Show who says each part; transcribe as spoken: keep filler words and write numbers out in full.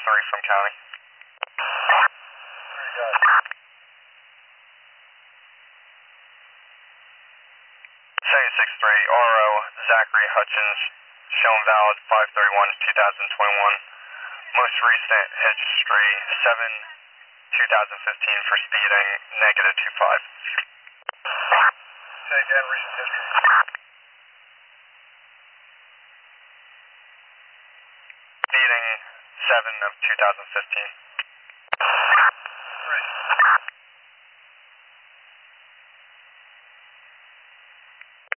Speaker 1: three from county. seventy-six three, R O Zachary Hutchins, shown valid five thirty-one twenty twenty-one. Most recent history seven twenty fifteen for speeding, negative two five.
Speaker 2: Say again, recent history.
Speaker 1: Speeding seven of two thousand fifteen.